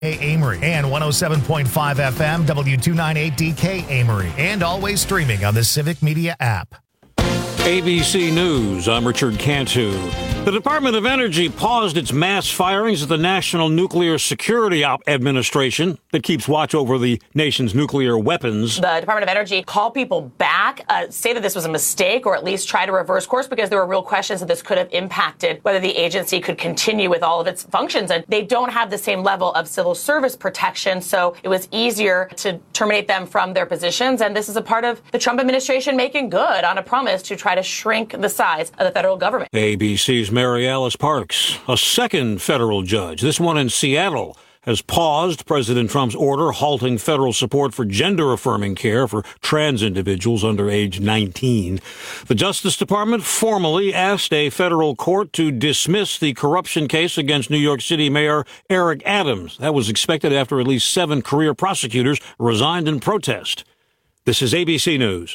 Amory and 107.5 FM W298DK Amory, and always streaming on the Civic Media app. ABC News, I'm Richard Cantu. The Department of Energy paused its mass firings at the National Nuclear Security Administration that keeps watch over the nation's nuclear weapons. The Department of Energy called people back, say that this was a mistake, or at least try to reverse course, because there were real questions that this could have impacted whether the agency could continue with all of its functions. And they don't have the same level of civil service protection, so it was easier to terminate them from their positions. And this is a part of the Trump administration making good on a promise to try to shrink the size of the federal government. ABC's Mary Alice Parks, a second federal judge, this one in Seattle, has paused President Trump's order halting federal support for gender-affirming care for trans individuals under age 19. The Justice Department formally asked a federal court to dismiss the corruption case against New York City Mayor Eric Adams. That was expected after at least 7 career prosecutors resigned in protest. This is ABC News.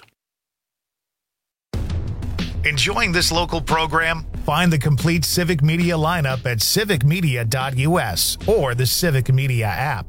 Enjoying this local program? Find the complete Civic Media lineup at civicmedia.us or the Civic Media app.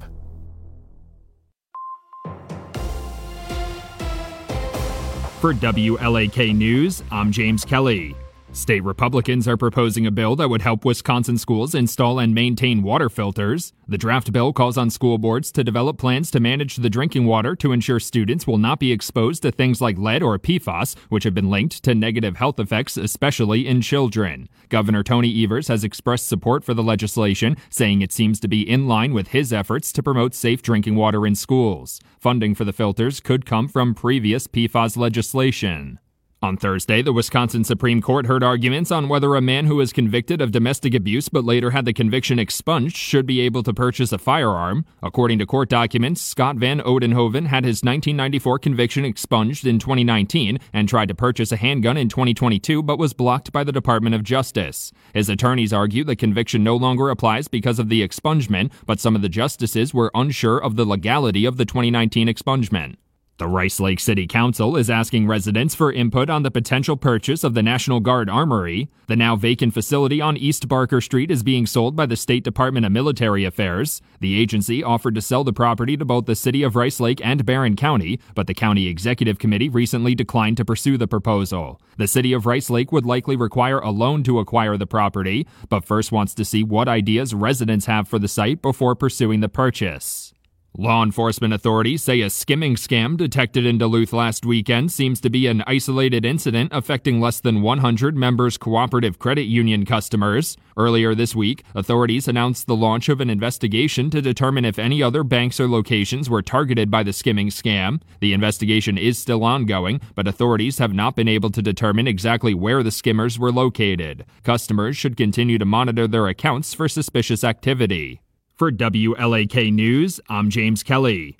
For WLAK News, I'm James Kelly. State Republicans are proposing a bill that would help Wisconsin schools install and maintain water filters. The draft bill calls on school boards to develop plans to manage the drinking water to ensure students will not be exposed to things like lead or PFAS, which have been linked to negative health effects, especially in children. Governor Tony Evers has expressed support for the legislation, saying it seems to be in line with his efforts to promote safe drinking water in schools. Funding for the filters could come from previous PFAS legislation. On Thursday, the Wisconsin Supreme Court heard arguments on whether a man who was convicted of domestic abuse but later had the conviction expunged should be able to purchase a firearm. According to court documents, Scott Van Oudenhoven had his 1994 conviction expunged in 2019 and tried to purchase a handgun in 2022 but was blocked by the Department of Justice. His attorneys argue the conviction no longer applies because of the expungement, but some of the justices were unsure of the legality of the 2019 expungement. The Rice Lake City Council is asking residents for input on the potential purchase of the National Guard Armory. The now vacant facility on East Barker Street is being sold by the State Department of Military Affairs. The agency offered to sell the property to both the city of Rice Lake and Barron County, but the county executive committee recently declined to pursue the proposal. The city of Rice Lake would likely require a loan to acquire the property, but first wants to see what ideas residents have for the site before pursuing the purchase. Law enforcement authorities say a skimming scam detected in Duluth last weekend seems to be an isolated incident affecting less than 100 members' cooperative credit union customers. Earlier this week, authorities announced the launch of an investigation to determine if any other banks or locations were targeted by the skimming scam. The investigation is still ongoing, but authorities have not been able to determine exactly where the skimmers were located. Customers should continue to monitor their accounts for suspicious activity. For WLAK News, I'm James Kelly.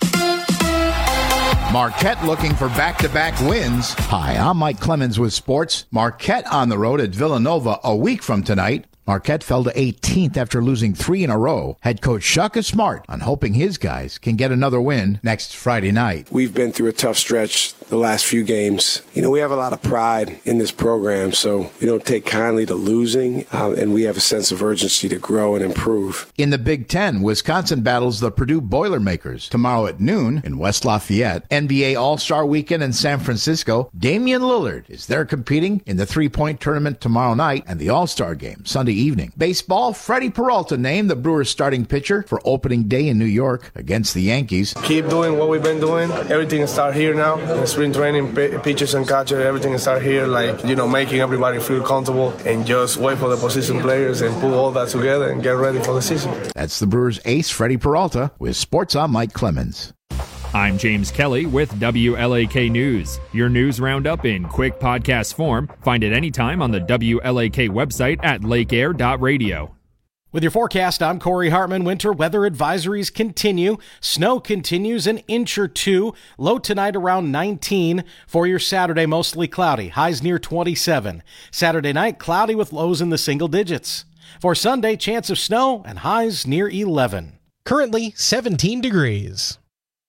Marquette looking for back-to-back wins. Hi, I'm Mike Clemens with sports. Marquette on the road at Villanova a week from tonight. Marquette fell to 18th after losing 3 in a row. Head coach Shaka Smart on hoping his guys can get another win next Friday night. We've been through a tough stretch the last few games. We have a lot of pride in this program, so we don't take kindly to losing, and we have a sense of urgency to grow and improve. In the Big Ten, Wisconsin battles the Purdue Boilermakers tomorrow at noon in West Lafayette. NBA All-Star Weekend in San Francisco. Damian Lillard is there competing in the three-point tournament tomorrow night and the All-Star Game Sunday evening. Baseball, Freddie Peralta named the Brewers starting pitcher for opening day in New York against the Yankees. Keep doing what we've been doing. Everything start here now. In spring training, pitchers and catchers, everything start here, making everybody feel comfortable and just wait for the position players and put all that together and get ready for the season. That's the Brewers ace, Freddie Peralta, with Sports on Mike Clemens. I'm James Kelly with WLAK News. Your news roundup in quick podcast form. Find it anytime on the WLAK website at lakeair.radio. With your forecast, I'm Corey Hartman. Winter weather advisories continue. Snow continues an inch or two. Low tonight around 19. For your Saturday, mostly cloudy. Highs near 27. Saturday night, cloudy with lows in the single digits. For Sunday, chance of snow and highs near 11. Currently 17 degrees.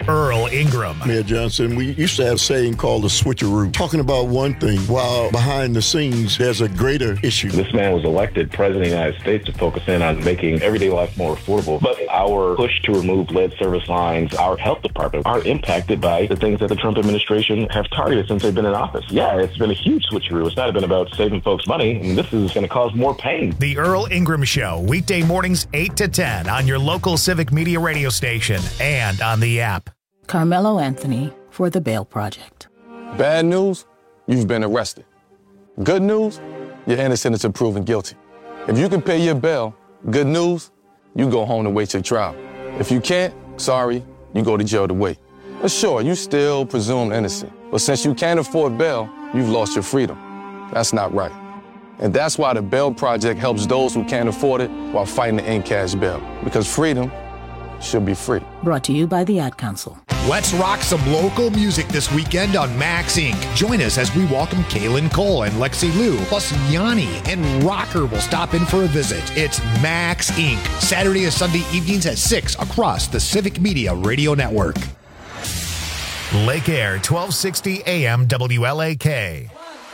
Earl Ingram. Mayor Johnson, we used to have a saying called the switcheroo, talking about one thing while behind the scenes there's a greater issue. This man was elected president of the United States to focus in on making everyday life more affordable. But our push to remove lead service lines, our health department, are impacted by the things that the Trump administration have targeted since they've been in office. Yeah, it's been a huge switcheroo. It's not been about saving folks money, and this is going to cause more pain. The Earl Ingram Show, weekday mornings 8 to 10 on your local Civic Media radio station and on the app. Carmelo Anthony for the Bail Project. Bad news, you've been arrested. Good news, you're innocent until proven guilty. If you can pay your bail, good news, you go home to wait your trial. If you can't, sorry, you go to jail to wait. But sure, you still presumed innocent. But since you can't afford bail, you've lost your freedom. That's not right. And that's why the Bail Project helps those who can't afford it while fighting to end cash bail. Because freedom should be free. Brought to you by the Ad Council. Let's rock some local music this weekend on Max Inc. Join us as we welcome Kaylin Cole and Lexi Liu, plus Yanni and Rocker will stop in for a visit. It's Max Inc. Saturday and Sunday evenings at 6 across the Civic Media Radio Network. Lake Air, 1260 AM WLAK.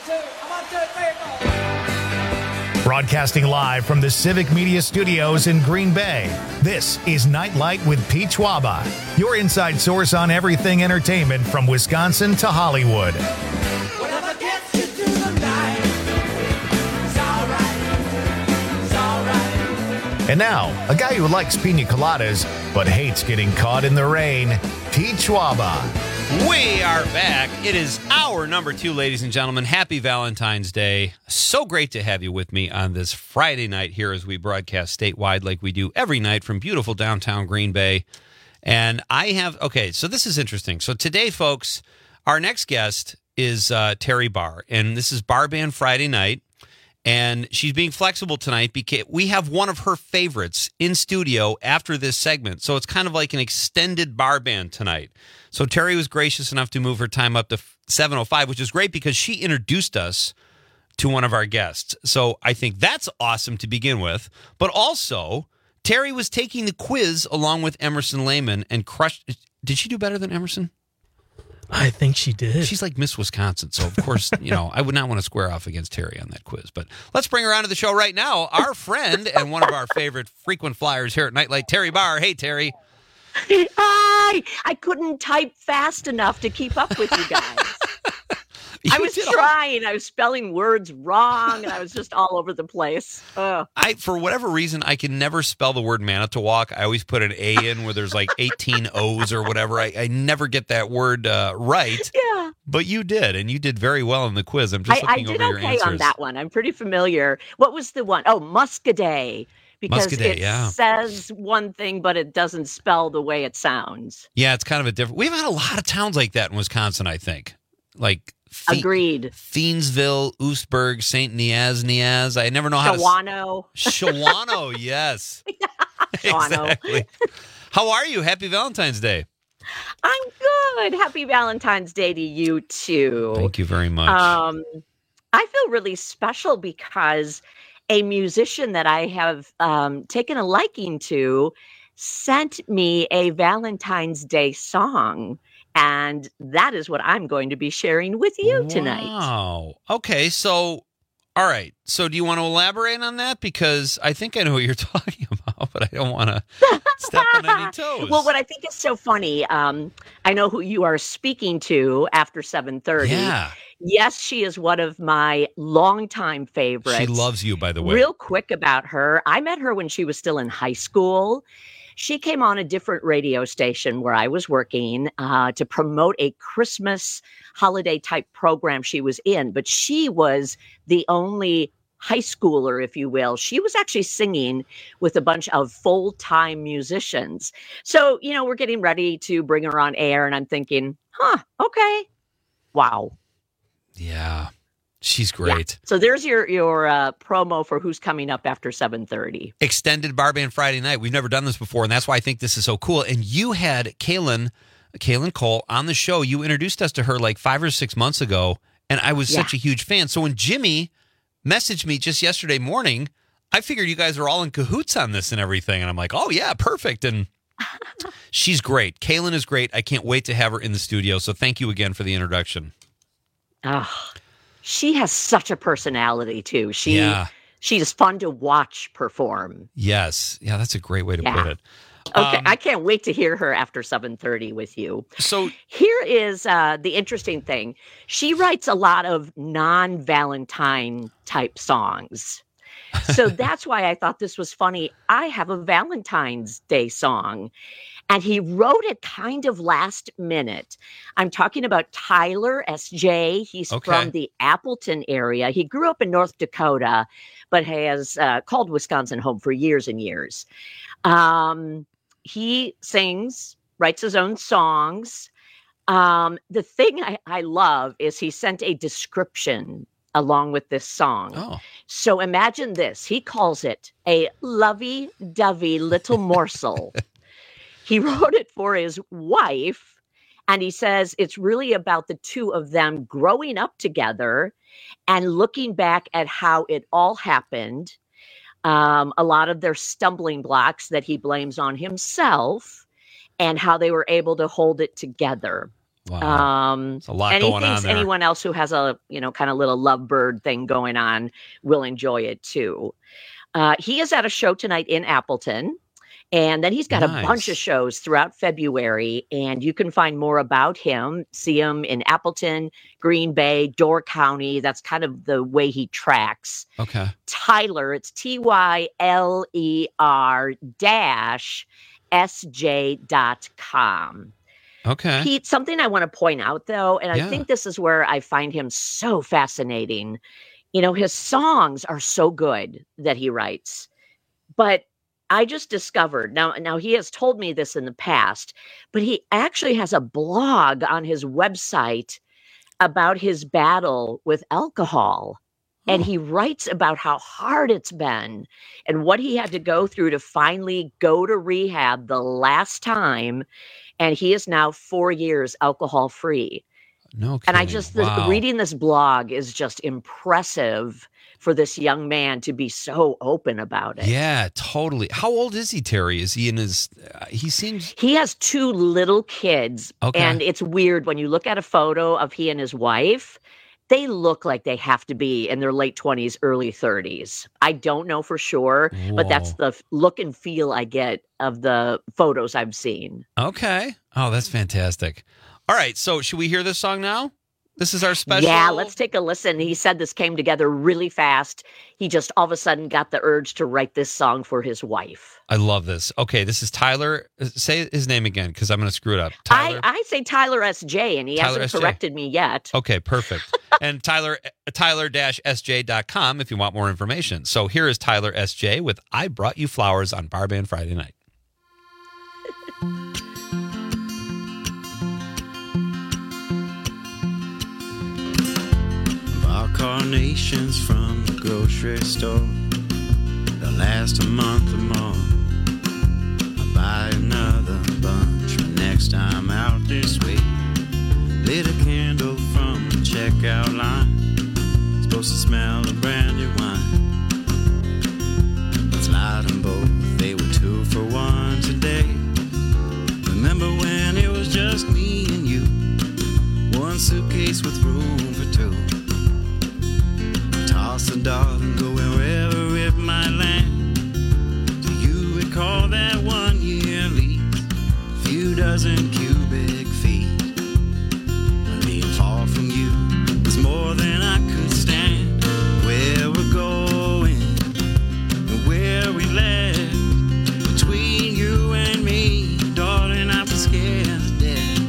Broadcasting live from the Civic Media Studios in Green Bay, this is Nightlight with Pete Schwaba, your inside source on everything entertainment from Wisconsin to Hollywood. Whatever gets you through the night, it's all right, it's all right. And now, a guy who likes pina coladas but hates getting caught in the rain, Pete Schwaba. We are back. It is hour number 2, ladies and gentlemen. Happy Valentine's Day. So great to have you with me on this Friday night here as we broadcast statewide like we do every night from beautiful downtown Green Bay. And so this is interesting. So today, folks, our next guest is Terry Barr, and this is Bar Band Friday night. And she's being flexible tonight because we have one of her favorites in studio after this segment. So it's kind of like an extended bar band tonight. So Terry was gracious enough to move her time up to 7:05, which is great because she introduced us to one of our guests. So I think that's awesome to begin with. But also, Terry was taking the quiz along with Emerson Lehman and crushed. Did she do better than Emerson? I think she did. She's like Miss Wisconsin. So, of course, I would not want to square off against Terry on that quiz. But let's bring her on to the show right now. Our friend and one of our favorite frequent flyers here at Nightlight, Terry Barr. Hey, Terry. Hi. I couldn't type fast enough to keep up with you guys. I was trying. I was spelling words wrong, and I was just all over the place. For whatever reason, I can never spell the word Manitowoc. I always put an A in where there's like 18 O's or whatever. I never get that word right. Yeah. But you did, and you did very well in the quiz. I'm just looking over your answers. I did okay on that one. I'm pretty familiar. What was the one? Oh, Muscadet. Because it says one thing, but it doesn't spell the way it sounds. Yeah, it's kind of a different. We've had a lot of towns like that in Wisconsin, I think. Like Agreed. Thiensville, Oostburg, St. Niaz. I never know how to... Shawano, yes. Shawano. Exactly. How are you? Happy Valentine's Day. I'm good. Happy Valentine's Day to you, too. Thank you very much. I feel really special because a musician that I have taken a liking to sent me a Valentine's Day song. And that is what I'm going to be sharing with you tonight. Wow. Okay. So, all right. So do you want to elaborate on that? Because I think I know what you're talking about, but I don't want to step on any toes. Well, what I think is so funny, I know who you are speaking to after 7:30. Yeah. Yes, she is one of my longtime favorites. She loves you, by the way. Real quick about her. I met her when she was still in high school. She came on a different radio station where I was working to promote a Christmas holiday type program she was in. But she was the only high schooler, if you will. She was actually singing with a bunch of full-time musicians. So, we're getting ready to bring her on air. And I'm thinking, okay. Wow. Yeah. She's great. Yeah. So there's your promo for who's coming up after 7:30. Extended Bar Band Friday night. We've never done this before, and that's why I think this is so cool. And you had Kaylin Cole on the show. You introduced us to her like 5 or 6 months ago, and I was such a huge fan. So when Jimmy messaged me just yesterday morning, I figured you guys are all in cahoots on this and everything. And I'm like, oh, yeah, perfect. And She's great. Kaylin is great. I can't wait to have her in the studio. So thank you again for the introduction. Oh, she has such a personality too. She's fun to watch perform. Yes. Yeah, that's a great way to put it. Okay, I can't wait to hear her after 7:30 with you. So here is the interesting thing. She writes a lot of non-Valentine type songs. So that's why I thought this was funny. I have a Valentine's Day song, and he wrote it kind of last minute. I'm talking about Tyler S.J. He's from the Appleton area. He grew up in North Dakota, but has called Wisconsin home for years and years. He sings, writes his own songs. The thing I love is he sent a description along with this song. Oh. So imagine this. He calls it a lovey-dovey little morsel. He wrote it for his wife, and he says it's really about the two of them growing up together and looking back at how it all happened. A lot of their stumbling blocks that he blames on himself and how they were able to hold it together. Wow. There's a lot going on there. Anyone else who has a, kind of little lovebird thing going on will enjoy it too. He is at a show tonight in Appleton. And then he's got a bunch of shows throughout February, and you can find more about him, see him in Appleton, Green Bay, Door County. That's kind of the way he tracks. Okay. Tyler, it's TYLER-SJ.com. Okay. Pete, something I want to point out, though, and I think this is where I find him so fascinating. His songs are so good that he writes, but I just discovered, now he has told me this in the past, but he actually has a blog on his website about his battle with alcohol. And he writes about how hard it's been and what he had to go through to finally go to rehab the last time. And he is now 4 years alcohol free. No kidding. And I just, reading this blog is just impressive for this young man to be so open about it. Yeah, totally. How old is he, Terry? Is he in his, He has 2 little kids. Okay. And it's weird when you look at a photo of he and his wife, they look like they have to be in their late 20s, early 30s. I don't know for sure, but that's the look and feel I get of the photos I've seen. Okay. Oh, that's fantastic. All right. So should we hear this song now? This is our special. Yeah, let's take a listen. He said this came together really fast. He just all of a sudden got the urge to write this song for his wife. I love this. Okay, this is Tyler. Say his name again because I'm going to screw it up. Tyler. I say Tyler S.J., and he hasn't S.J. corrected me yet. Okay, perfect. And Tyler-SJ.com if you want more information. So here is Tyler S.J. with I Brought You Flowers on Bar Band Friday Night. Carnations from the grocery store. They'll last a month or more. I'll buy another bunch but next time out this way. Lit a candle from the checkout line. Supposed to smell of brandy wine. Let's light them both. They were 2 for $1 today. Remember when it was just me and you? 1 suitcase with room for 2. Toss the dog and go wherever it might land. Do you recall that 1 year lease? Few dozen cubic feet. When being far from you was more than I could stand. Where we're going and where we left. Between you and me, darling, I was scared to death.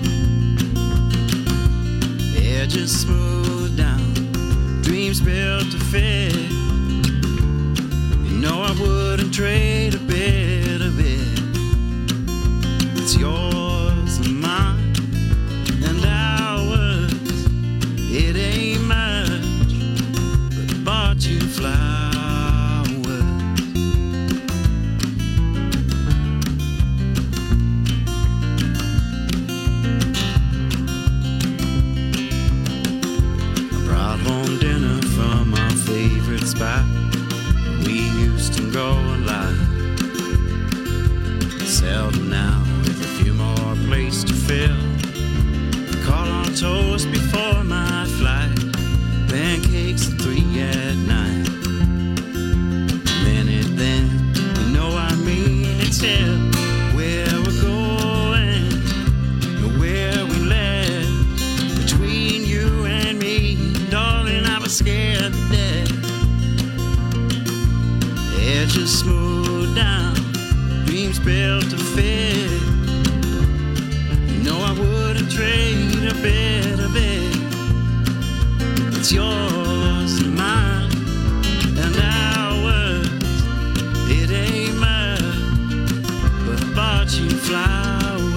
Edges smooth down, dreams built to fit. You know I wouldn't trade a bit of it. It's yours and mine and ours. It ain't much, but I bought you flowers. I brought home dinner from our favorite spot. We used to go a lot. built to fit. You know I wouldn't trade a bit of it. It's yours and mine and ours. It ain't mine, but I bought you flowers.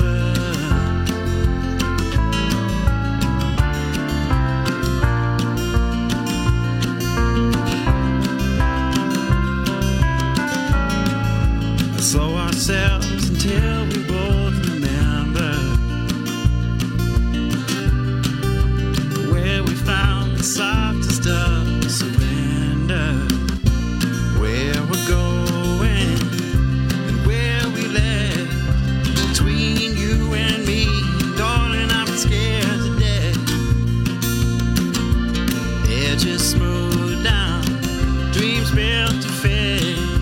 Slow ourselves until we both remember where we found the softest of surrender, where we're going and where we left. Between you and me, darling, I'm scared to death. Edges smooth down, dreams built to fit.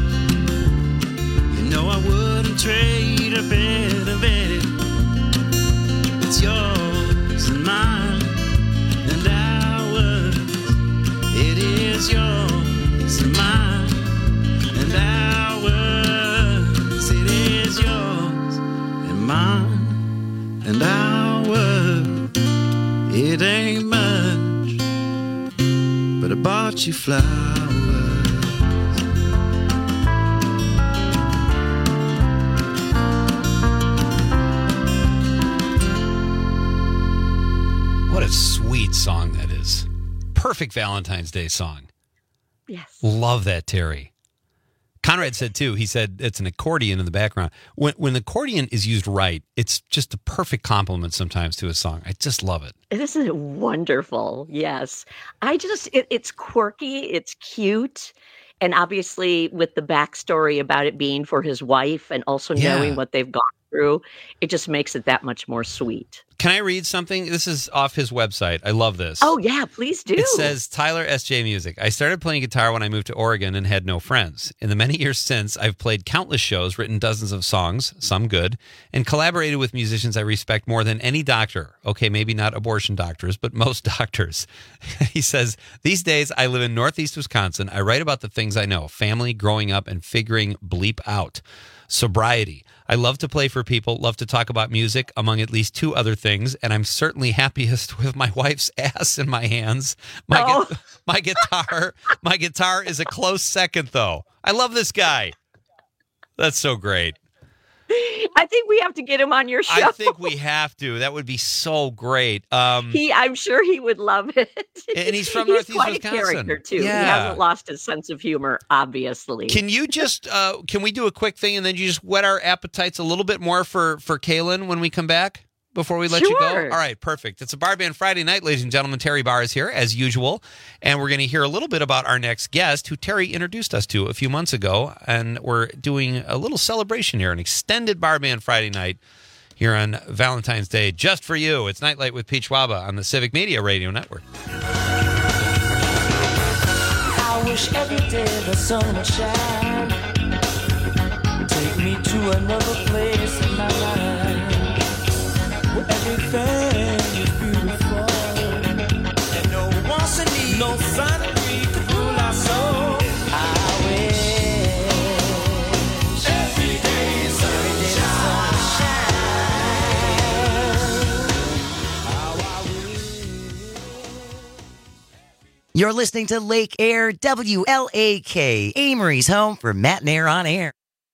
No, I wouldn't trade a bit of it. It's yours and mine and ours. It is yours and mine and ours. It is yours and mine and ours. It ain't much, but I bought you flowers. What a sweet song that is. Perfect Valentine's Day song. Yes. Love that, Terry. Conrad said, too, he said it's an accordion in the background. When the accordion is used right, it's just a perfect compliment sometimes to a song. I just love it. Isn't it wonderful? Yes. It's quirky. It's cute. And obviously with the backstory about it being for his wife and also knowing what they've gone through, it just makes it that much more sweet. Can I read something? This is off his website. I love this. Oh, yeah, please do. It says, Tyler S.J. Music. I started playing guitar when I moved to Oregon and had no friends. In the many years since, I've played countless shows, written dozens of songs, some good, and collaborated with musicians I respect more than any doctor. Okay, maybe not abortion doctors, but most doctors. He says, these days I live in Northeast Wisconsin. I write about the things I know, family, growing up, and figuring bleep out. Sobriety. I love to play for people, love to talk about music, among at least two other things, and I'm certainly happiest with my wife's ass in my hands. My guitar is a close second, though. I love this guy. That's so great. I think we have to get him on your show. I think we have to. That would be so great. I'm sure he would love it. And he's from Northeast quite Wisconsin. A character too. Yeah. He hasn't lost his sense of humor, obviously. Can you just can we do a quick thing and then you just whet our appetites a little bit more for Kaylin when we come back? Before we let you go? All right, perfect. It's a Bar Band Friday night, ladies and gentlemen. Terry Barr is here, as usual, and we're going to hear a little bit about our next guest, who Terry introduced us to a few months ago, and we're doing a little celebration here, an extended Bar Band Friday night here on Valentine's Day, just for you. It's Nightlight with Pete Schwaba on the Civic Media Radio Network. I wish every day the sun would shine. Take me to another place in my life. Everything is beautiful, and no wants a need, no sun and we could rule our soul. I wish every day is sunshine. You're listening to Lake Air WLAK, Amory's home for Matt and Air on Air.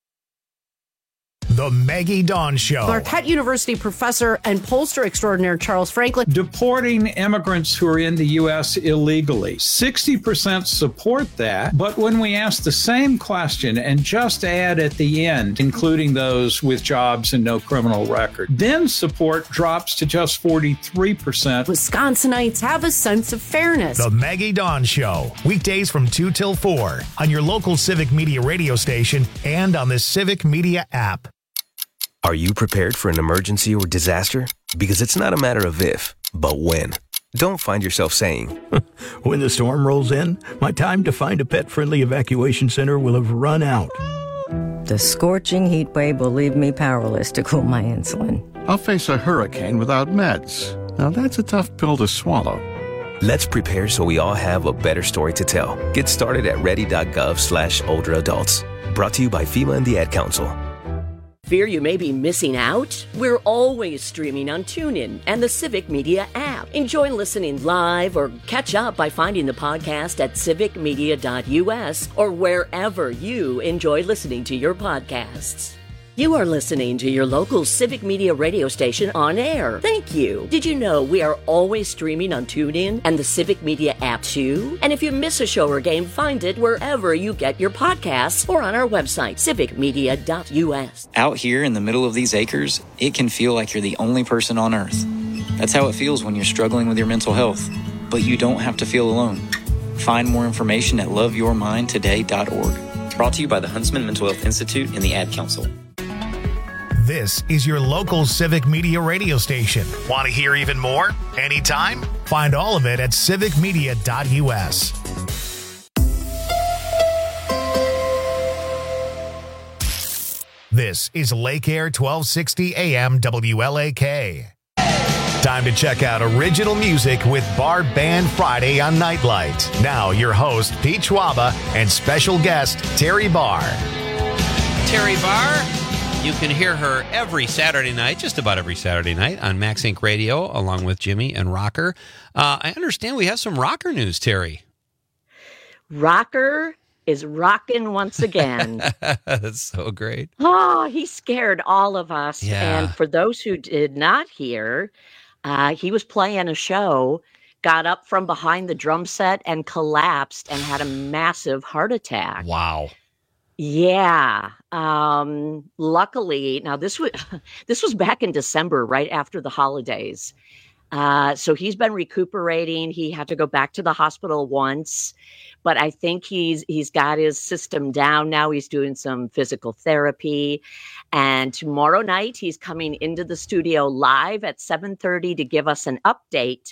The Maggie Dawn Show. Marquette University professor and pollster extraordinaire Charles Franklin. Deporting immigrants who are in the U.S. illegally. 60% support that, but when we ask the same question and just add at the end, including those with jobs and no criminal record, then support drops to just 43%. Wisconsinites have a sense of fairness. The Maggie Dawn Show. Weekdays from 2 till 4 on your local Civic Media radio station and on the Civic Media app. Are you prepared for an emergency or disaster? Because it's not a matter of if, but when. Don't find yourself saying, when the storm rolls in, my time to find a pet-friendly evacuation center will have run out. The scorching heat wave will leave me powerless to cool my insulin. I'll face a hurricane without meds. Now that's a tough pill to swallow. Let's prepare so we all have a better story to tell. Get started at ready.gov/older adults. Brought to you by FEMA and the Ad Council. Fear you may be missing out? We're always streaming on TuneIn and the Civic Media app. Enjoy listening live or catch up by finding the podcast at civicmedia.us or wherever you enjoy listening to your podcasts. You are listening to your local Civic Media radio station on air. Thank you. Did you know we are always streaming on TuneIn and the Civic Media app too? And if you miss a show or game, find it wherever you get your podcasts or on our website, civicmedia.us. Out here in the middle of these acres, it can feel like you're the only person on Earth. That's how it feels when you're struggling with your mental health. But you don't have to feel alone. Find more information at loveyourmindtoday.org. Brought to you by the Huntsman Mental Health Institute and the Ad Council. This is your local Civic Media radio station. Want to hear even more? Anytime? Find all of it at civicmedia.us. This is Lake Air 1260 AM WLAK. Time to check out original music with Bar Band Friday on Nightlight. Now your host, Pete Schwaba, and special guest, Terry Barr. Terry Barr. You can hear her every Saturday night, just about every Saturday night, on Max Inc. Radio, along with Jimmy and Rocker. I understand we have some rocker news, Terry. Rocker is rocking once again. That's so great. Oh, he scared all of us. Yeah. And for those who did not hear, he was playing a show, got up from behind the drum set and collapsed and had a massive heart attack. Wow. Yeah. Luckily, now this was back in December, right after the holidays. So he's been recuperating. He had to go back to the hospital once, but I think he's got his system down now. He's doing some physical therapy, and tomorrow night he's coming into the studio live at 7:30 to give us an update.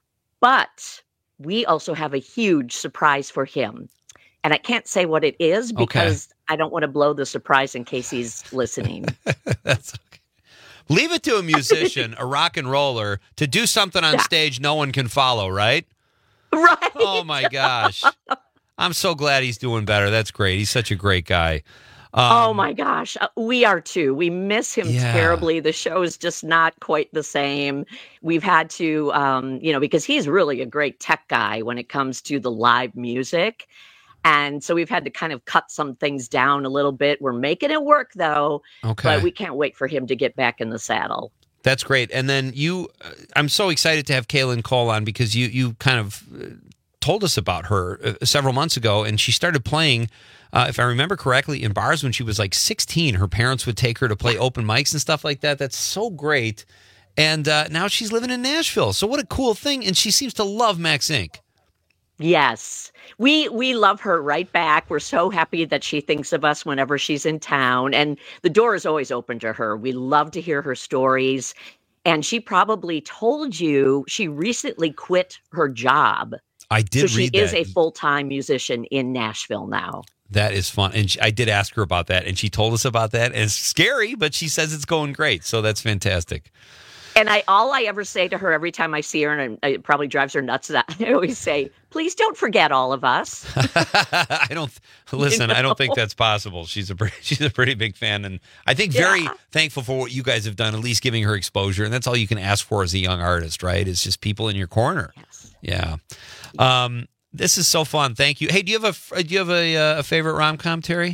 But we also have a huge surprise for him. And I can't say what it is because I don't want to blow the surprise in case he's listening. That's okay. Leave it to a musician, a rock and roller, to do something on stage no one can follow, right? Right. Oh, my gosh. I'm so glad he's doing better. That's great. He's such a great guy. Oh, my gosh. We are too. We miss him terribly. The show is just not quite the same. We've had to, because he's really a great tech guy when it comes to the live music. And so we've had to kind of cut some things down a little bit. We're making it work, though. Okay. But we can't wait for him to get back in the saddle. That's great. And then I'm so excited to have Kaylin Cole on because you kind of told us about her several months ago. And she started playing, if I remember correctly, in bars when she was like 16. Her parents would take her to play open mics and stuff like that. That's so great. And now she's living in Nashville. So what a cool thing. And she seems to love Max Inc. Yes. We love her right back. We're so happy that she thinks of us whenever she's in town. And the door is always open to her. We love to hear her stories. And she probably told you she recently quit her job. I did read that. So she is a full-time musician in Nashville now. That is fun. And I did ask her about that. And she told us about that. And it's scary, but she says it's going great. So that's fantastic. And all I ever say to her every time I see her, and it probably drives her nuts, that I always say, please don't forget all of us. I don't think that's possible. She's a pretty big fan, and I think very thankful for what you guys have done, at least giving her exposure. And that's all you can ask for as a young artist, right? It's just people in your corner. Yes. Yeah. This is so fun. Thank you. Hey, do you have a favorite rom-com, Terry?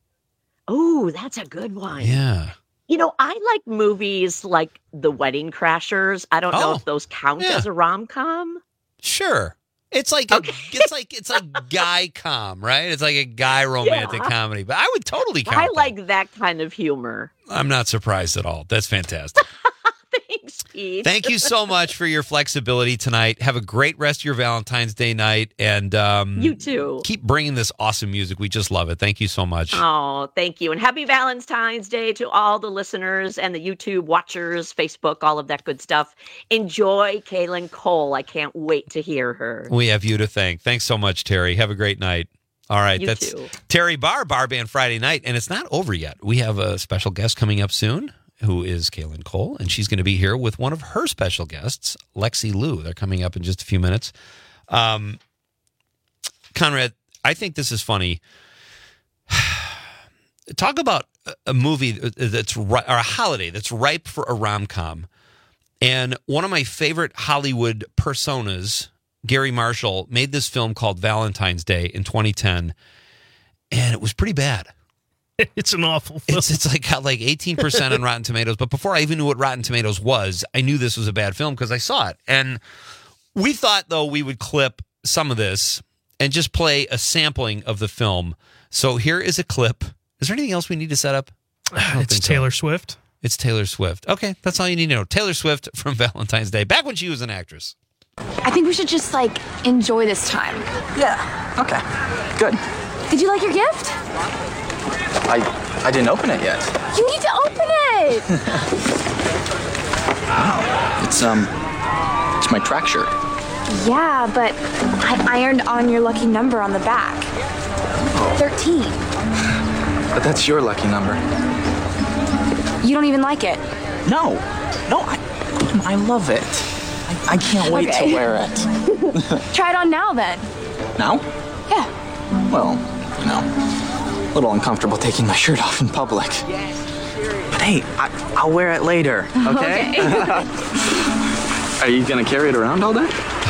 Oh, that's a good one. Yeah. I like movies like The Wedding Crashers. I don't know if those count as a rom-com. Sure. It's like it's like guy com, right? It's like a guy romantic comedy. But I would totally count. I like that kind of humor. I'm not surprised at all. That's fantastic. Thanks, Pete. Thank you so much for your flexibility tonight. Have a great rest of your Valentine's Day night. And you too. Keep bringing this awesome music. We just love it. Thank you so much. Oh, thank you. And happy Valentine's Day to all the listeners and the YouTube watchers, Facebook, all of that good stuff. Enjoy Kaylin Cole. I can't wait to hear her. We have you to thank. Thanks so much, Terry. Have a great night. All right, you that's too. Terry Barr, Bar Band Friday night. And it's not over yet. We have a special guest coming up soon, who is Kaylin Cole, and she's going to be here with one of her special guests, Lexi Liu. They're coming up in just a few minutes. Conrad, I think this is funny. Talk about a movie that's or a holiday that's ripe for a rom-com. And one of my favorite Hollywood personas, Gary Marshall, made this film called Valentine's Day in 2010, and it was pretty bad. It's an awful film. It's like got like 18% on Rotten Tomatoes. But before I even knew what Rotten Tomatoes was, I knew this was a bad film because I saw it. And we thought, though, we would clip some of this and just play a sampling of the film. So here is a clip. Is there anything else we need to set up? It's Taylor Swift. It's Taylor Swift. Okay, that's all you need to know. Taylor Swift from Valentine's Day, back when she was an actress. I think we should just, like, enjoy this time. Yeah, okay, good. Did you like your gift? I didn't open it yet. You need to open it! Wow, it's my track shirt. Yeah, but I ironed on your lucky number on the back. Oh. 13. But that's your lucky number. You don't even like it? No, I love it. I can't wait to wear it. Try it on now, then. Now? Yeah. Well, a little uncomfortable taking my shirt off in public. But hey, I'll wear it later, okay? Are you gonna carry it around all day?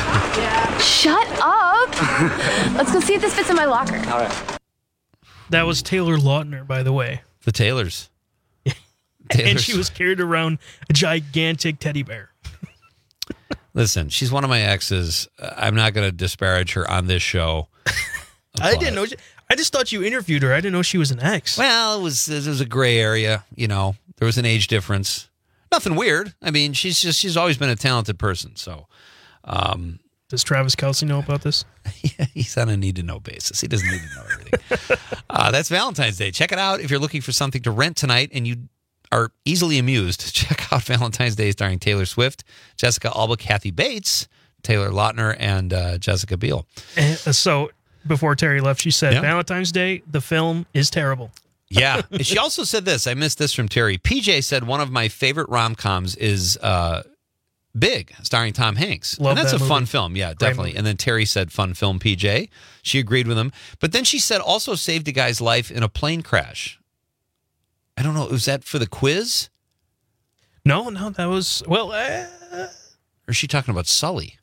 Shut up! Let's go see if this fits in my locker. All right. That was Taylor Lautner, by the way. The Taylors. And she was carried around a gigantic teddy bear. Listen, she's one of my exes. I'm not going to disparage her on this show. I didn't know. I just thought you interviewed her. I didn't know she was an ex. Well, it was a gray area. There was an age difference. Nothing weird. I mean, she's always been a talented person. So, does Travis Kelce know about this? Yeah, he's on a need-to-know basis. He doesn't need to know everything. That's Valentine's Day. Check it out if you're looking for something to rent tonight and you are easily amused. Check out Valentine's Day starring Taylor Swift, Jessica Alba, Kathy Bates, Taylor Lautner, and Jessica Biel. So before Terry left, she said, Valentine's Day, the film is terrible. Yeah. She also said this. I missed this from Terry. PJ said one of my favorite rom-coms is Big, starring Tom Hanks. Love and that's that a movie. fun film. Yeah, definitely. Movie. And then Terry said fun film, PJ. She agreed with him. But then she said also saved a guy's life in a plane crash. I don't know. Was that for the quiz? No, that was, well... Or is she talking about Sully?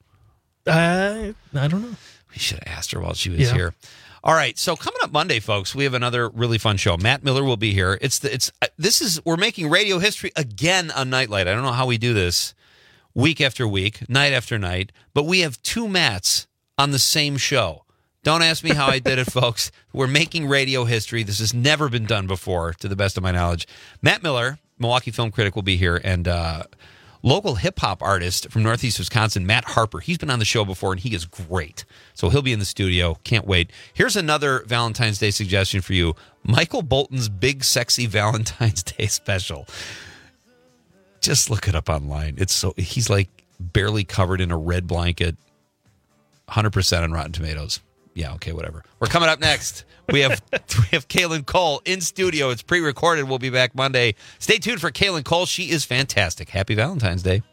I don't know. We should have asked her while she was here. All right, so coming up Monday, folks, we have another really fun show. Matt Miller will be here. We're making radio history again on Nightlight. I don't know how we do this week after week, night after night, but we have two Matts on the same show. Don't ask me how I did it, folks. We're making radio history. This has never been done before, to the best of my knowledge. Matt Miller, Milwaukee film critic, will be here, and local hip-hop artist from Northeast Wisconsin, Matt Harper. He's been on the show before, and he is great. So he'll be in the studio. Can't wait. Here's another Valentine's Day suggestion for you. Michael Bolton's Big Sexy Valentine's Day special. Just look it up online. He's like barely covered in a red blanket, 100% on Rotten Tomatoes. Yeah, okay, whatever. We're coming up next. We have Kaylin Cole in studio. It's pre-recorded. We'll be back Monday. Stay tuned for Kaylin Cole. She is fantastic. Happy Valentine's Day.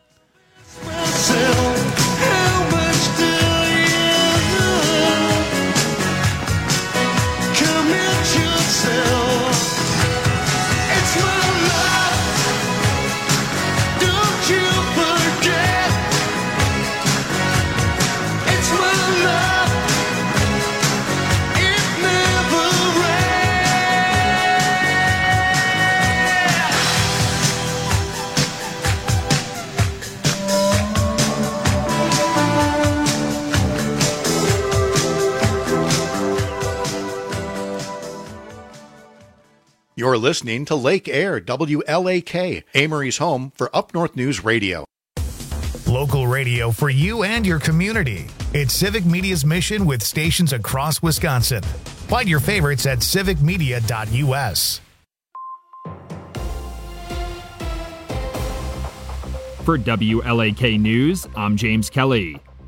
You're listening to Lake Air, WLAK, Amory's home for Up North News Radio. Local radio for you and your community. It's Civic Media's mission with stations across Wisconsin. Find your favorites at civicmedia.us. For WLAK News, I'm James Kelly.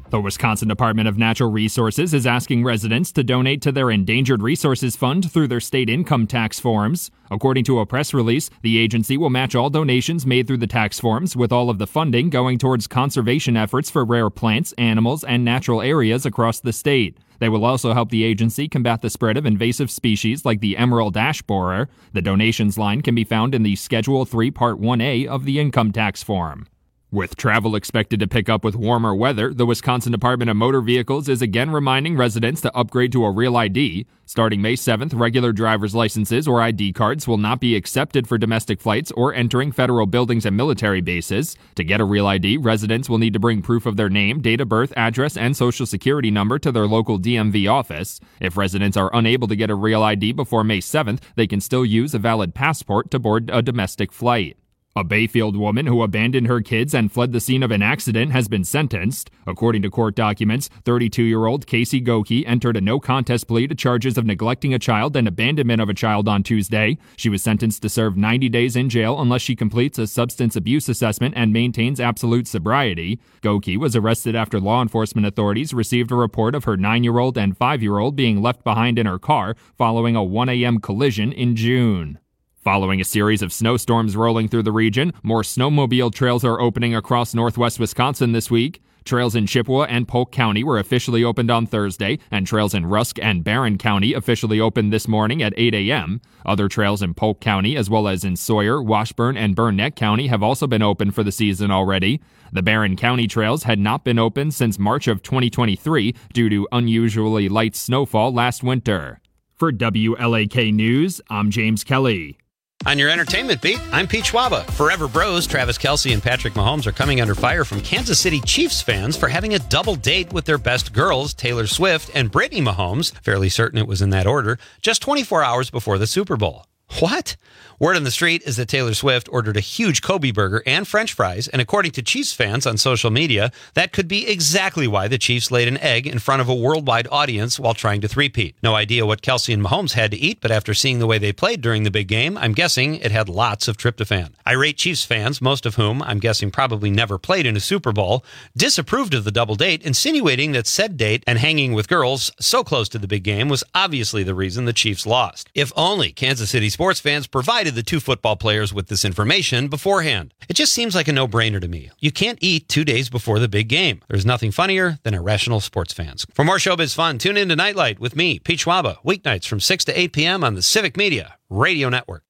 The Wisconsin Department of Natural Resources is asking residents to donate to their Endangered Resources Fund through their state income tax forms. According to a press release, the agency will match all donations made through the tax forms, with all of the funding going towards conservation efforts for rare plants, animals, and natural areas across the state. They will also help the agency combat the spread of invasive species like the emerald ash borer. The donations line can be found in the Schedule 3 Part 1A of the income tax form. With travel expected to pick up with warmer weather, the Wisconsin Department of Motor Vehicles is again reminding residents to upgrade to a Real ID. Starting May 7th, regular driver's licenses or ID cards will not be accepted for domestic flights or entering federal buildings and military bases. To get a Real ID, residents will need to bring proof of their name, date of birth, address, and social security number to their local DMV office. If residents are unable to get a Real ID before May 7th, they can still use a valid passport to board a domestic flight. A Bayfield woman who abandoned her kids and fled the scene of an accident has been sentenced. According to court documents, 32-year-old Casey Goki entered a no-contest plea to charges of neglecting a child and abandonment of a child on Tuesday. She was sentenced to serve 90 days in jail unless she completes a substance abuse assessment and maintains absolute sobriety. Goki was arrested after law enforcement authorities received a report of her 9-year-old and 5-year-old being left behind in her car following a 1 a.m. collision in June. Following a series of snowstorms rolling through the region, more snowmobile trails are opening across northwest Wisconsin this week. Trails in Chippewa and Polk County were officially opened on Thursday, and trails in Rusk and Barron County officially opened this morning at 8 a.m. Other trails in Polk County, as well as in Sawyer, Washburn, and Burnett County, have also been open for the season already. The Barron County trails had not been open since March of 2023 due to unusually light snowfall last winter. For WLAK News, I'm James Kelly. On your entertainment beat, I'm Pete Schwaba. Forever Bros, Travis Kelce and Patrick Mahomes are coming under fire from Kansas City Chiefs fans for having a double date with their best girls, Taylor Swift and Brittany Mahomes, fairly certain it was in that order, just 24 hours before the Super Bowl. What? Word on the street is that Taylor Swift ordered a huge Kobe burger and French fries, and according to Chiefs fans on social media, that could be exactly why the Chiefs laid an egg in front of a worldwide audience while trying to three-peat. No idea what Kelce and Mahomes had to eat, but after seeing the way they played during the big game, I'm guessing it had lots of tryptophan. Irate Chiefs fans, most of whom I'm guessing probably never played in a Super Bowl, disapproved of the double date, insinuating that said date and hanging with girls so close to the big game was obviously the reason the Chiefs lost. If only Kansas City sports fans provided the two football players with this information beforehand. It just seems like a no-brainer to me. You can't eat 2 days before the big game. There's nothing funnier than irrational sports fans. For more showbiz fun, tune in to Nightlight with me, Pete Schwaba, weeknights from 6 to 8 p.m. on the Civic Media Radio Network.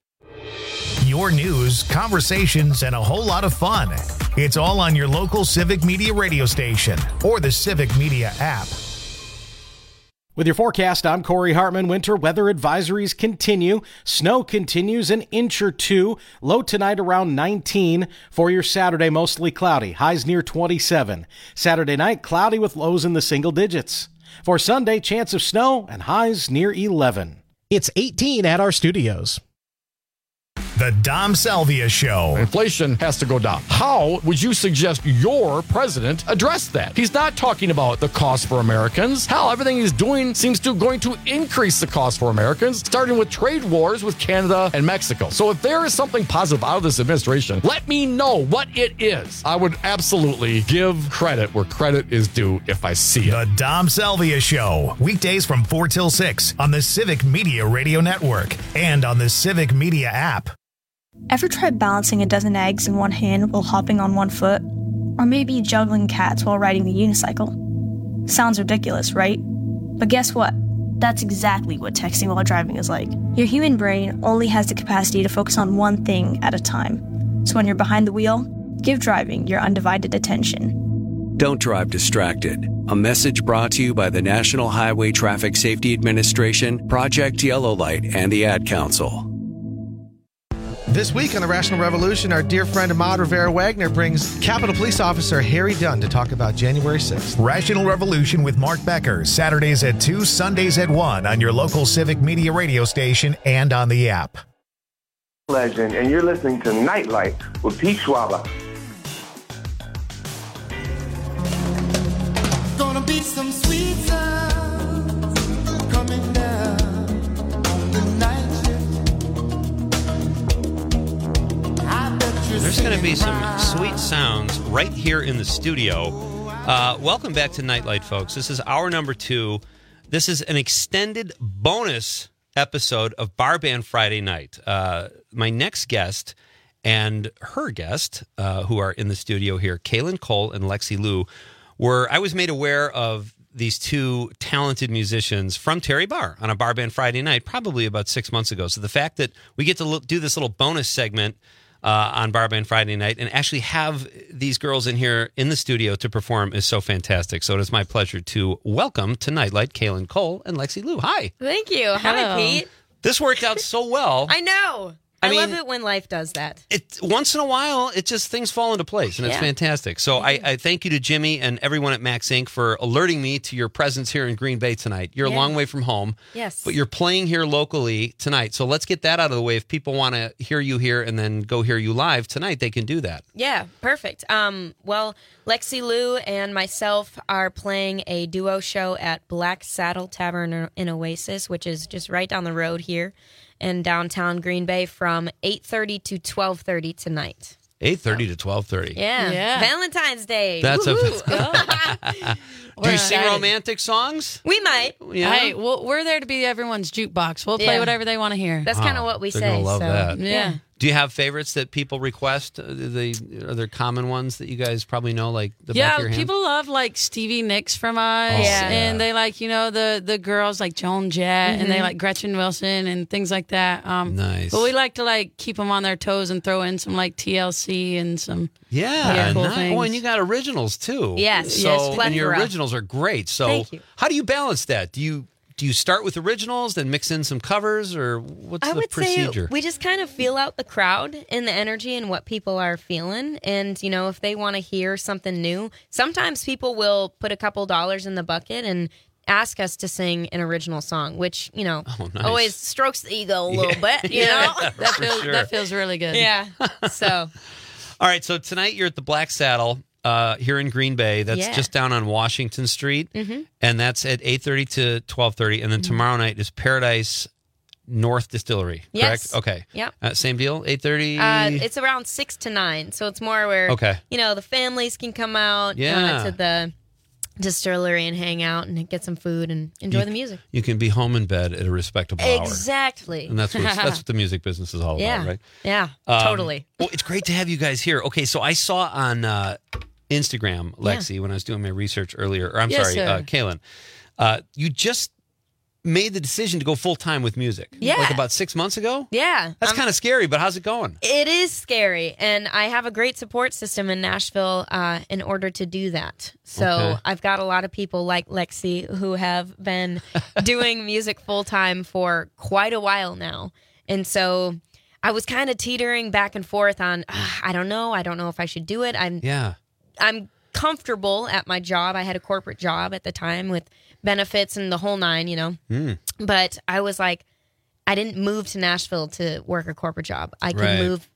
Your news, conversations, and a whole lot of fun. It's all on your local Civic Media radio station or the Civic Media app. With your forecast, I'm Corey Hartman. Winter weather advisories continue. Snow continues an inch or two. Low tonight around 19. For your Saturday, mostly cloudy. Highs near 27. Saturday night, cloudy with lows in the single digits. For Sunday, chance of snow and highs near 11. It's 18 at our studios. The Dom Salvia Show. Inflation has to go down. How would you suggest your president address that? He's not talking about the cost for Americans. Hell, everything he's doing seems to going to increase the cost for Americans, starting with trade wars with Canada and Mexico. So if there is something positive out of this administration, let me know what it is. I would absolutely give credit where credit is due if I see it. The Dom Salvia Show. Weekdays from 4 till 6 on the Civic Media Radio Network and on the Civic Media app. Ever tried balancing a dozen eggs in one hand while hopping on one foot? Or maybe juggling cats while riding the unicycle? Sounds ridiculous, right? But guess what? That's exactly what texting while driving is like. Your human brain only has the capacity to focus on one thing at a time. So when you're behind the wheel, give driving your undivided attention. Don't drive distracted. A message brought to you by the National Highway Traffic Safety Administration, Project Yellow Light, and the Ad Council. This week on the Rational Revolution, our dear friend Ahmad Rivera-Wagner brings Capitol Police Officer Harry Dunn to talk about January 6th. Rational Revolution with Mark Becker, Saturdays at 2, Sundays at 1 on your local Civic Media radio station and on the app. Legend, and you're listening to Nightlight with Pete Schwaba. Gonna be some sweet sounds coming down on the night shift. There's going to be some sweet sounds right here in the studio Welcome back to Nightlight, folks. This is hour number 2. This is an extended bonus episode of Bar Band Friday Night. My next guest and her guest, who are in the studio here, Kaylin Cole and Lexi Lou, I was made aware of these two talented musicians from Terry Bar on a Bar Band Friday Night probably about 6 months ago. So the fact that we get to do this little bonus segment on Bar Band Friday Night and actually have these girls in here in the studio to perform is so fantastic. So it is my pleasure to welcome to Nightlight Kaylin Cole and Lexi Lou. Hi. Thank you. Hi, Pete. This worked out so well. I know. I mean, love it when life does that. Once in a while, things fall into place, and it's fantastic. So I thank you to Jimmy and everyone at Max Inc. for alerting me to your presence here in Green Bay tonight. You're a long way from home, but you're playing here locally tonight. So let's get that out of the way. If people want to hear you here and then go hear you live tonight, they can do that. Yeah, perfect. Well, Lexi Lou and myself are playing a duo show at Black Saddle Tavern in Oasis, which is just right down the road here in downtown Green Bay from 8:30 to 12:30 tonight. 8:30 to 12:30. Yeah. Valentine's Day. That's Let's go. Do you sing romantic songs? We might. Yeah. Hey, we're there to be everyone's jukebox. We'll play whatever they want to hear. That's kind of what we they're say. Gonna love that. Yeah. Do you have favorites that people request? Are there common ones that you guys probably know, like the back of your hand? People love like Stevie Nicks from us, and they like the girls like Joan Jett, and they like Gretchen Wilson and things like that. Nice. But we like to keep them on their toes and throw in some like TLC and some cool things. Oh, and you got originals too. Yes, and your originals are great. So thank you. How do you balance that? Do you start with originals, then mix in some covers, or what's the procedure? Say we just kind of feel out the crowd and the energy and what people are feeling. And, if they want to hear something new, sometimes people will put a couple dollars in the bucket and ask us to sing an original song, which, nice. always strokes the ego a little bit, That feels really good. Yeah. So. All right. So tonight you're at the Black Saddle. Here in Green Bay, that's just down on Washington Street, and that's at 8:30 to 12:30, and then tomorrow night is Paradise North Distillery, correct? Yes. Okay. Yep. Same deal, 8:30? It's around 6 to 9, so it's more where, the families can come out to the distillery and hang out and get some food and enjoy the music. You can be home in bed at a respectable hour. Exactly. And that's what the music business is all about, right? Yeah, totally. Well, it's great to have you guys here. Okay, so I saw on Instagram, Lexi, when I was doing my research earlier, or Kaylin, you just made the decision to go full-time with music. Yeah. Like about 6 months ago? Yeah. That's kind of scary, but how's it going? It is scary, and I have a great support system in Nashville in order to do that. So I've got a lot of people like Lexi who have been doing music full-time for quite a while now. And so I was kind of teetering back and forth on, I don't know if I should do it. I'm comfortable at my job. I had a corporate job at the time with benefits and the whole nine, But I was like, I didn't move to Nashville to work a corporate job. I could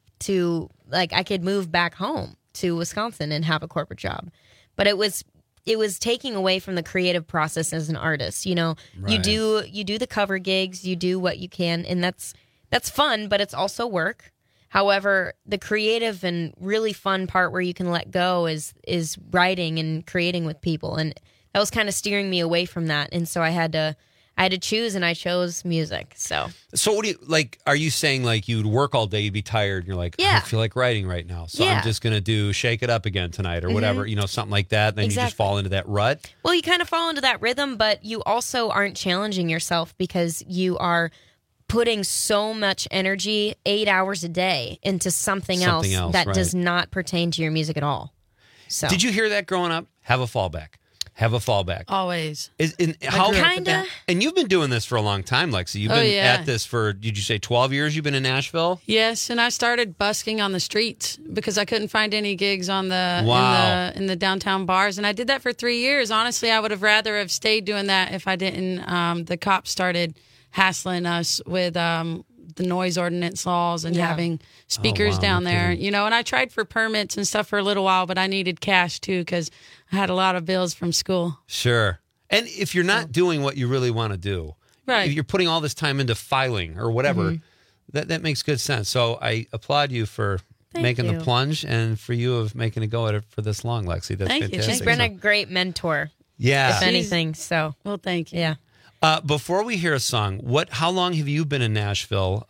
move back home to Wisconsin and have a corporate job. But it was taking away from the creative process as an artist. You do the cover gigs, you do what you can, and that's fun, but it's also work. However, the creative and really fun part where you can let go is writing and creating with people, and that was kind of steering me away from that. And so I had to choose, and I chose music. So what do you like? Are you saying like you'd work all day, you'd be tired, and you're like, I don't feel like writing right now, so I'm just gonna do Shake It Up Again tonight or whatever, something like that. And then you just fall into that rut. Well, you kind of fall into that rhythm, but you also aren't challenging yourself because you are putting so much energy 8 hours a day into something else that does not pertain to your music at all. So did you hear that growing up? Have a fallback. Always. Kinda. And you've been doing this for a long time, Lexi. You've been at this for, did you say 12 years you've been in Nashville? Yes, and I started busking on the streets because I couldn't find any gigs on in the downtown bars, and I did that for 3 years. Honestly, I would have rather have stayed doing that if I didn't. The cops started hassling us with the noise ordinance laws and having speakers down there, and I tried for permits and stuff for a little while, but I needed cash too because I had a lot of bills from school. Sure. And if you're not doing what you really want to do, if you're putting all this time into filing or whatever, that makes good sense. So I applaud you for making you. the plunge, and for you of making a go at it for this long, Lexi. That's Thank you. fantastic. She's been a great mentor. Yeah. If anything, so. Well, thank you. Yeah. Before we hear a song, how long have you been in Nashville,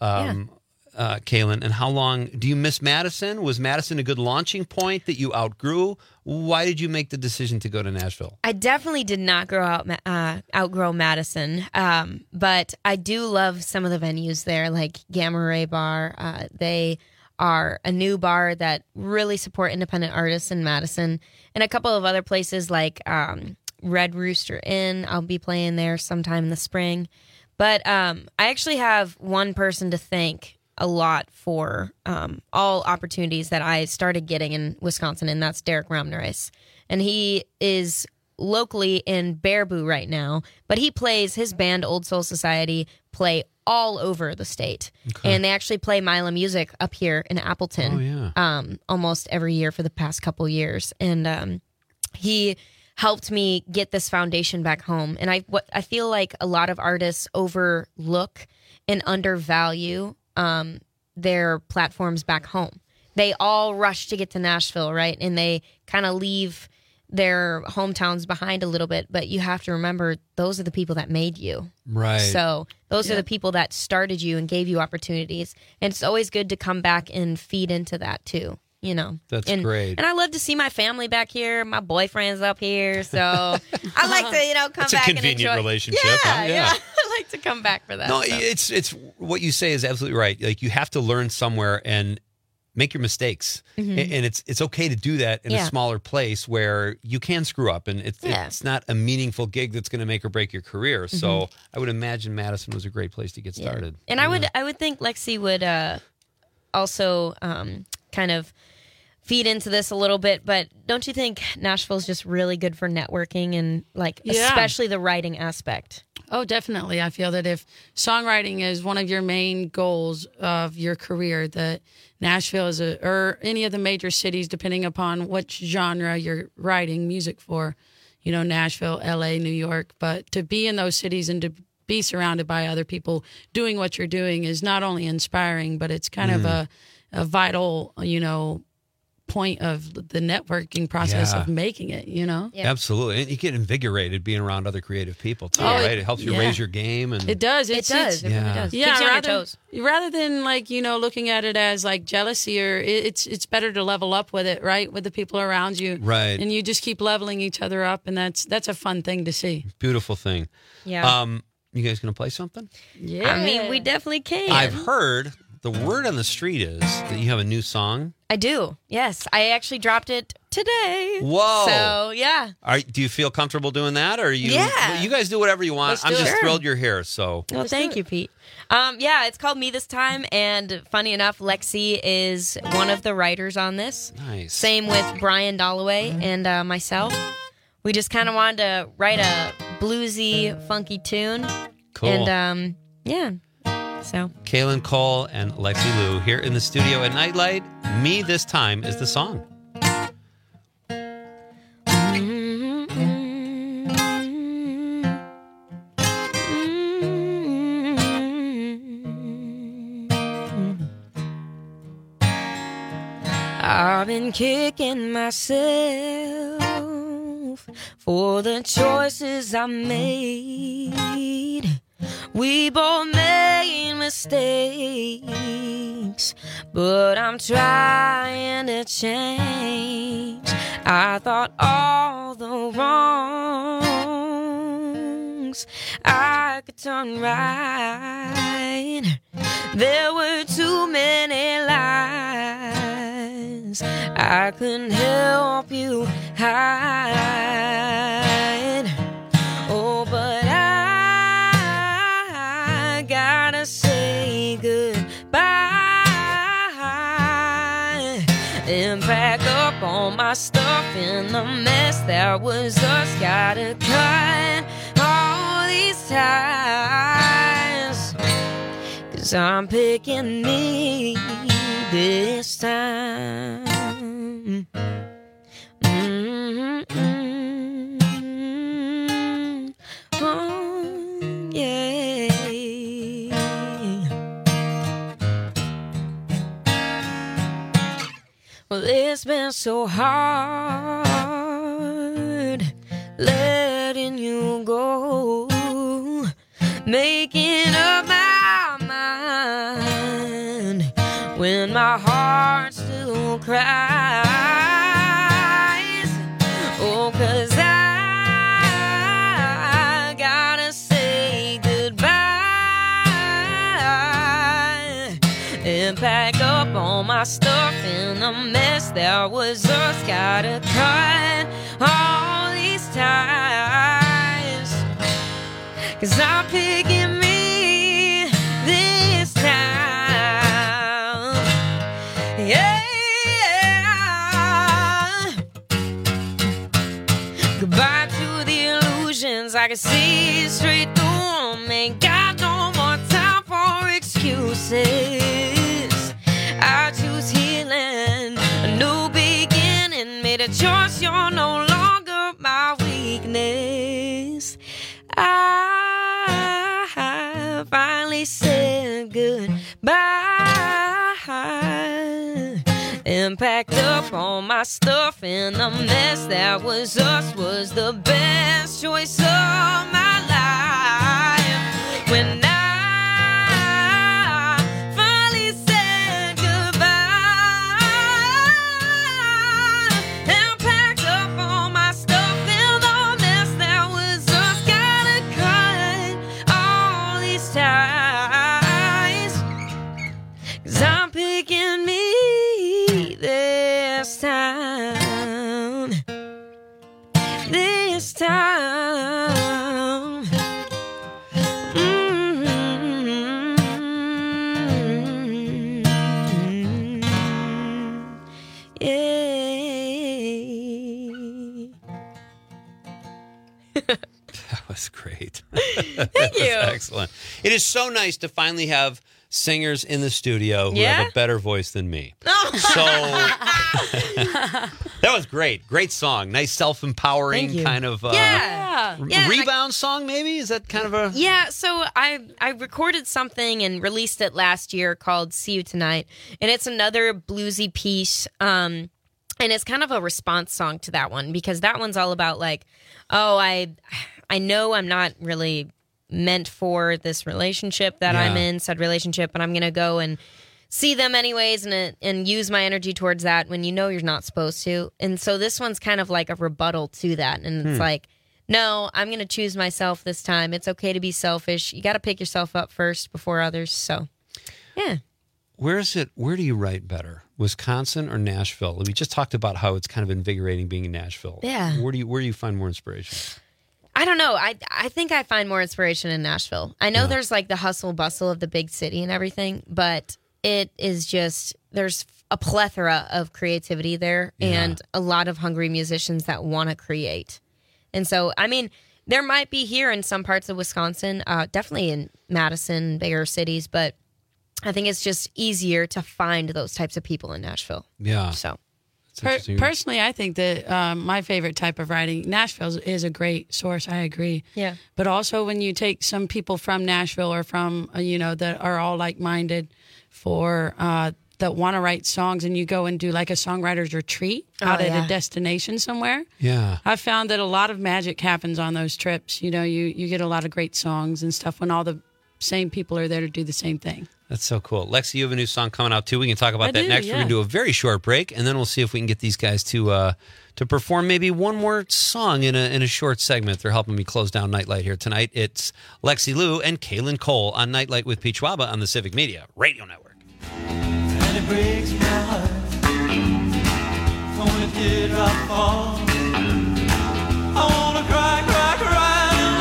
Kaylin, and how long do you miss Madison? Was Madison a good launching point that you outgrew? Why did you make the decision to go to Nashville? I definitely did not outgrow Madison, but I do love some of the venues there, like Gamma Ray Bar. They are a new bar that really support independent artists in Madison, and a couple of other places like Red Rooster Inn. I'll be playing there sometime in the spring. But I actually have one person to thank a lot for all opportunities that I started getting in Wisconsin, and that's Derek Ramneris. And he is locally in Baraboo right now, but he plays, his band Old Soul Society play all over the state. Okay. And they actually play Mila Music up here in Appleton almost every year for the past couple years. And he helped me get this foundation back home. And I feel like a lot of artists overlook and undervalue their platforms back home. They all rush to get to Nashville, right? And they kind of leave their hometowns behind a little bit, but you have to remember those are the people that made you. Right. So those are the people that started you and gave you opportunities. And it's always good to come back and feed into that too. You know, that's great. And I love to see my family back here. My boyfriend's up here, so I like to, come it's back and enjoy. It's a convenient relationship. Yeah. I like to come back for that. No, it's what you say is absolutely right. Like you have to learn somewhere and make your mistakes, and it's okay to do that in a smaller place where you can screw up, and it's not a meaningful gig that's going to make or break your career. So I would imagine Madison was a great place to get started. And I would think Lexi would also kind of feed into this a little bit, but don't you think Nashville's just really good for networking and especially the writing aspect? Oh, definitely. I feel that if songwriting is one of your main goals of your career, that Nashville is or any of the major cities, depending upon which genre you're writing music for, Nashville, LA, New York, but to be in those cities and to be surrounded by other people doing what you're doing is not only inspiring, but it's kind of a vital, point of the networking process of making it, Absolutely. And you get invigorated being around other creative people too, right? It helps you raise your game. And it does. It does. It really does. Yeah. Keeps you on your toes. Rather than looking at it as like jealousy, or it's better to level up with it, right? With the people around you. Right. And you just keep leveling each other up, and that's a fun thing to see. Beautiful thing. Yeah. You guys going to play something? Yeah. I mean, we definitely can. I've heard the word on the street is that you have a new song. I do. Yes. I actually dropped it today. Whoa. So, yeah. Do you feel comfortable doing that? Or you guys do whatever you want. I'm just thrilled you're here. So. Well, thank you, Pete. It's called Me This Time. And funny enough, Lexi is one of the writers on this. Nice. Same with Brian Dolloway and myself. We just kind of wanted to write a bluesy, funky tune. Cool. And, So Kaylin Cole and Lexi Lou here in the studio at Nightlight. Me This Time is the song. I've been kicking myself for the choices I made. We both made mistakes, but I'm trying to change. I thought all the wrongs I could turn right. There were too many lies I couldn't help you hide. Oh, but I gotta say goodbye and pack up all my stuff in the mess that was us. Gotta cut all these ties, 'cause I'm picking me this time. Oh, yeah. It's been so hard letting you go, making up my mind when my heart still cries. Oh, 'cause I gotta say goodbye and pack up all my stuff in a mess that was us. Gotta cut all these ties, 'cause I'm picking me this time. Yeah. Goodbye to the illusions. I can see straight through 'em. Ain't got no more time for excuses. I choose healing, a new beginning. Made a choice, you're no longer my weakness. I finally said goodbye and packed up all my stuff in the mess that was us. Was the best choice of my life when I finally said goodbye and packed up all my stuff in the mess that was us. Gotta cut all these ties, 'cause I'm picking me this time. This time. That was great. Thank you. Excellent. It is so nice to finally have singers in the studio who have a better voice than me. So that was great. Great song. Nice self-empowering kind of rebound song, maybe? Is that kind of a... Yeah, so I recorded something and released it last year called See You Tonight. And it's another bluesy piece. And it's kind of a response song to that one, because that one's all about like, oh, I know I'm not really meant for this relationship that I'm in, said relationship, but I'm going to go and see them anyways and use my energy towards that when you know you're not supposed to. And so this one's kind of like a rebuttal to that. And it's like, no, I'm going to choose myself this time. It's okay to be selfish. You got to pick yourself up first before others. So, yeah. Where do you write better? Wisconsin or Nashville? We just talked about how it's kind of invigorating being in Nashville. Yeah. Where do you find more inspiration? I don't know. I think I find more inspiration in Nashville. I know there's like the hustle bustle of the big city and everything, but it is just, there's a plethora of creativity there and a lot of hungry musicians that want to create. And so, I mean, there might be here in some parts of Wisconsin, definitely in Madison, bigger cities, but I think it's just easier to find those types of people in Nashville. Yeah. So. Personally, I think that my favorite type of writing, Nashville is a great source. I agree. Yeah. But also when you take some people from Nashville or from, that are all like-minded for that want to write songs, and you go and do like a songwriter's retreat out at a destination somewhere. Yeah. I've found that a lot of magic happens on those trips. You get a lot of great songs and stuff when all the same people are there to do the same thing. That's so cool. Lexi, you have a new song coming out, too. We can talk about that next. We're going to do a very short break, and then we'll see if we can get these guys to perform maybe one more song in a short segment. They're helping me close down Nightlight here tonight. It's Lexi Lou and Kaylin Cole on Nightlight with Pete Schwaba on the Civic Media Radio Network. And it breaks my heart when a teardrop falls. I want to cry, cry, cry.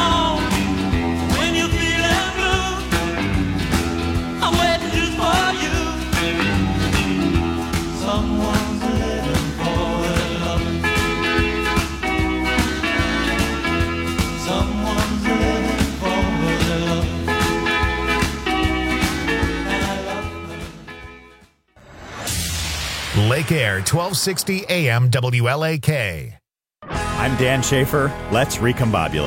Someone's living for their love. Someone's living for their love. And I love them. Lake Air, 1260 AM WLAK. I'm Dan Schaefer. Let's recombobulate.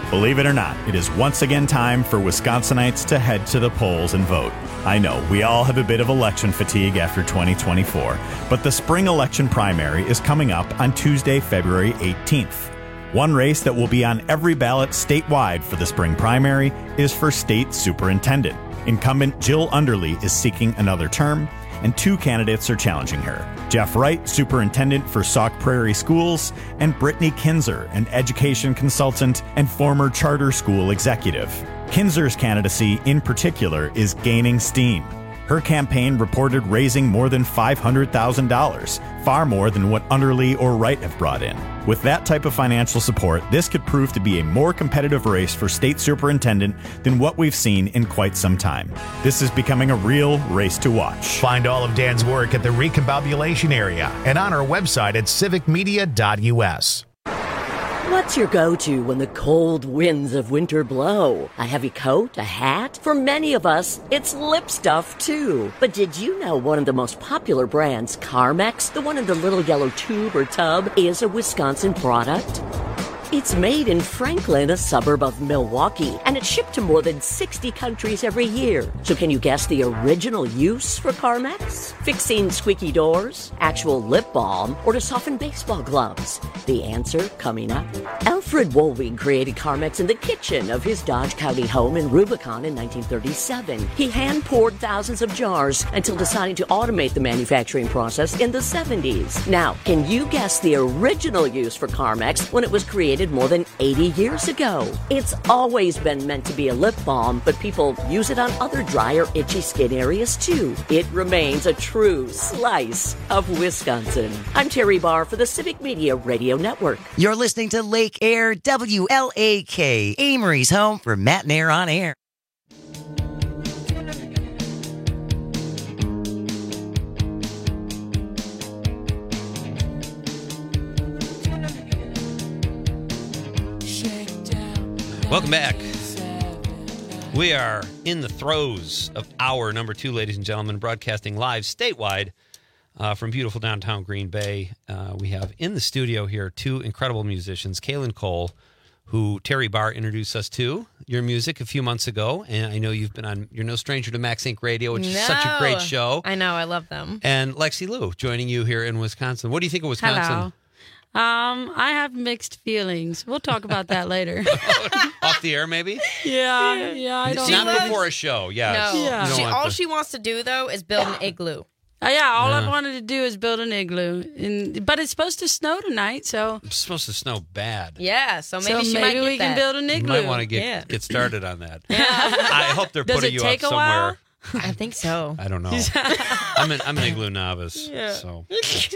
Believe it or not, it is once again time for Wisconsinites to head to the polls and vote. I know, we all have a bit of election fatigue after 2024, but the spring election primary is coming up on Tuesday, February 18th. One race that will be on every ballot statewide for the spring primary is for state superintendent. Incumbent Jill Underly is seeking another term, and 2 candidates are challenging her. Jeff Wright, superintendent for Sauk Prairie Schools, and Brittany Kinzer, an education consultant and former charter school executive. Kinzer's candidacy, in particular, is gaining steam. Her campaign reported raising more than $500,000, far more than what Underly or Wright have brought in. With that type of financial support, this could prove to be a more competitive race for state superintendent than what we've seen in quite some time. This is becoming a real race to watch. Find all of Dan's work at the Recombobulation area and on our website at civicmedia.us. What's your go-to when the cold winds of winter blow? A heavy coat? A hat? For many of us, it's lip stuff, too. But did you know one of the most popular brands, Carmex, the one in the little yellow tube or tub, is a Wisconsin product? It's made in Franklin, a suburb of Milwaukee, and it's shipped to more than 60 countries every year. So can you guess the original use for Carmex? Fixing squeaky doors, actual lip balm, or to soften baseball gloves? The answer coming up. Alfred Woolwig created Carmex in the kitchen of his Dodge County home in Rubicon in 1937. He hand-poured thousands of jars until deciding to automate the manufacturing process in the 70s. Now, can you guess the original use for Carmex when it was created more than 80 years ago? It's always been meant to be a lip balm, but people use it on other dry or itchy skin areas too. It remains a true slice of Wisconsin. I'm Terry Barr for the Civic Media Radio Network. You're listening to Lake Air WLAK, Amory's home for Matt and Air on Air. Welcome back. We are in the throes of hour number 2, ladies and gentlemen, broadcasting live statewide from beautiful downtown Green Bay. We have in the studio here 2 incredible musicians, Kaylin Cole, who Terry Barr introduced us to your music a few months ago, and I know you're no stranger to Max Inc. Radio, which is such a great show. I know, I love them. And Lexi Lou joining you here in Wisconsin. What do you think of Wisconsin? Hello. I have mixed feelings. We'll talk about that later. Off the air, maybe? Yeah. I don't Not know. before a show, yeah. No. Yeah. All she wants to do, though, is build an igloo. All I wanted to do is build an igloo. But it's supposed to snow tonight, so... It's supposed to snow bad. Yeah, so maybe we can build an igloo. You might want to get started on that. Yeah. I hope they're putting you up somewhere. While? I think so. I don't know. I'm an igloo novice. Yeah. So,